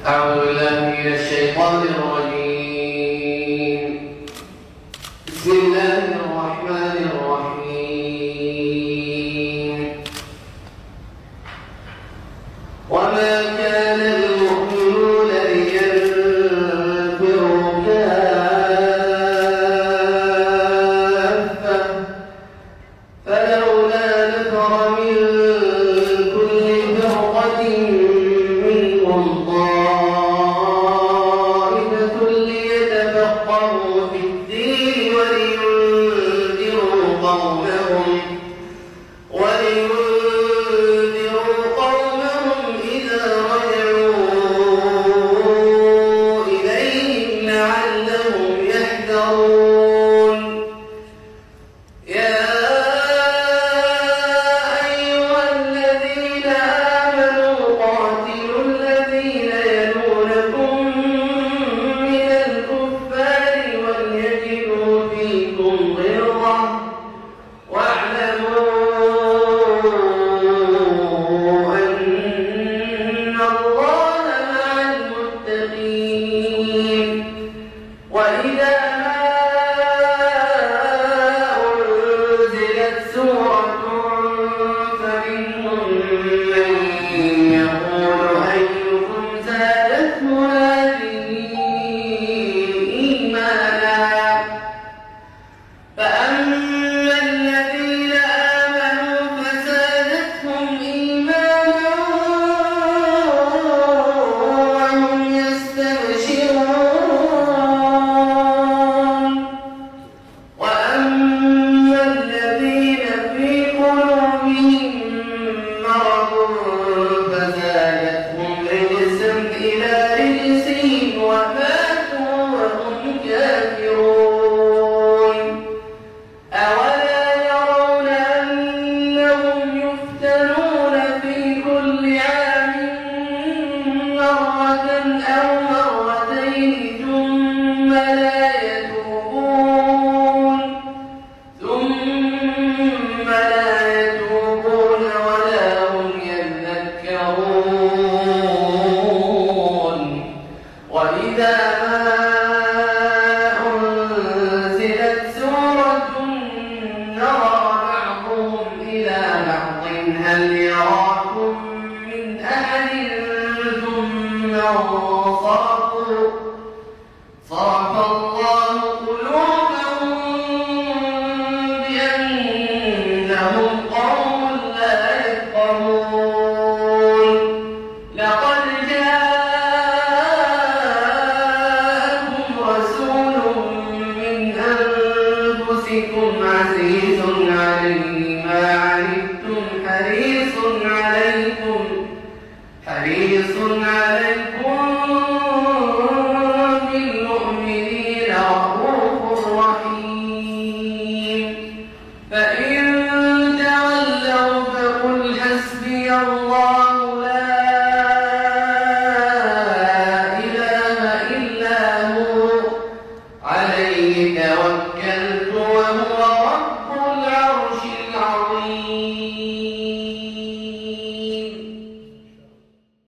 أعوذ بالله من الشيطان الرجيم. بسم الله الرحمن الرحيم. وما كان المؤمنون لينفروا كافة فلولا نفر من كل فرقة منهم طائفة ليتفقهوا في الدين ولينذروا قومهم إذا رجعوا إليهم لعلهم يحذرون. يا أيها الذين آمنوا قاتلوا الذين يلونكم من الكفار وليجدوا فيكم غلظة واعلموا أن الله مع المتقين. وإذا ما أنزلت سورة فمنهم من يقول أيكم زادته هذه إيمانا فأما الذين آمنوا فزادتهم إيمانا وهم يستبشرون. وأما الذين في قلوبهم مرض فزادتهم رجسا إلى رجسهم وماتوا وهم كافرون. أولا يرون أنهم يفتنون في كل عام مرة أو مرتين ثم لا يتوبون ولا هم يذكرون. وإذا ما أنزلت سورة نظر بعضهم إلى بعض هل يراكم من أحد ثم انصرفوا.